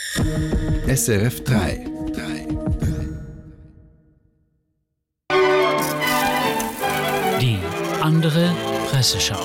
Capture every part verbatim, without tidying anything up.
S R F drei. Die andere Presseschau.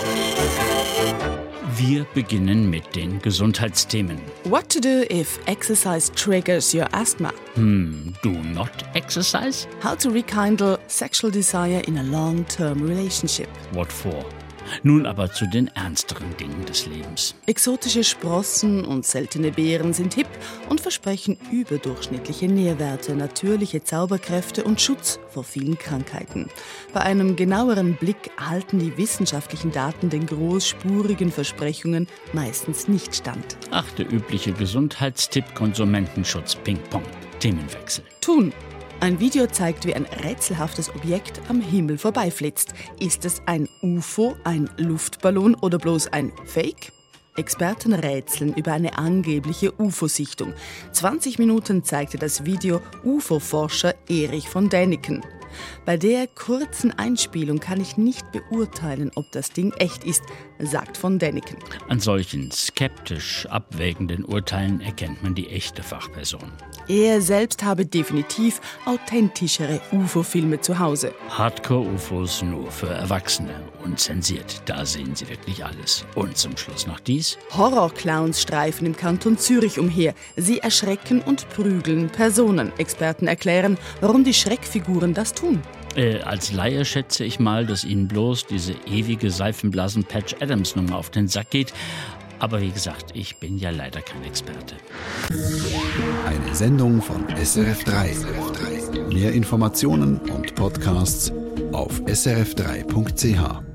Wir beginnen mit den Gesundheitsthemen. What to do if exercise triggers your asthma? Hmm, do not exercise? How to rekindle sexual desire in a long-term relationship? What for? Nun aber zu den ernsteren Dingen des Lebens. Exotische Sprossen und seltene Beeren sind hip und versprechen überdurchschnittliche Nährwerte, natürliche Zauberkräfte und Schutz vor vielen Krankheiten. Bei einem genaueren Blick halten die wissenschaftlichen Daten den großspurigen Versprechungen meistens nicht stand. Ach, der übliche Gesundheitstipp Konsumentenschutz Ping-Pong. Themenwechsel. Tun. Ein Video zeigt, wie ein rätselhaftes Objekt am Himmel vorbeiflitzt. Ist es ein U F O, ein Luftballon oder bloß ein Fake? Experten rätseln über eine angebliche U F O-Sichtung. zwanzig Minuten zeigte das Video U F O-Forscher Erich von Däniken. Bei der kurzen Einspielung kann ich nicht beurteilen, ob das Ding echt ist, sagt von Däniken. An solchen skeptisch abwägenden Urteilen erkennt man die echte Fachperson. Er selbst habe definitiv authentischere U F O-Filme zu Hause. Hardcore-U F Os nur für Erwachsene, unzensiert. Da sehen sie wirklich alles. Und zum Schluss noch dies. Horrorclowns streifen im Kanton Zürich umher. Sie erschrecken und prügeln Personen. Experten erklären, warum die Schreckfiguren das tun. Äh, als Laie schätze ich mal, dass ihnen bloß diese ewige Seifenblasen-Patch-Adams-Nummer auf den Sack geht. Aber wie gesagt, ich bin ja leider kein Experte. Eine Sendung von S R F drei. Mehr Informationen und Podcasts auf s r f drei punkt c h.